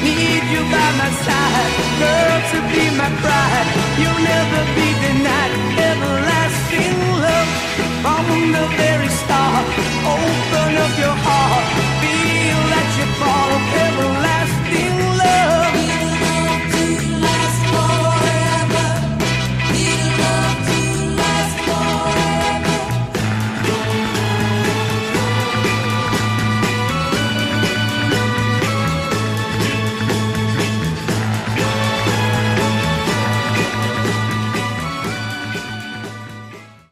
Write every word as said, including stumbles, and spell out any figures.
need you by my side, girl, to be my bride. You'll never be denied.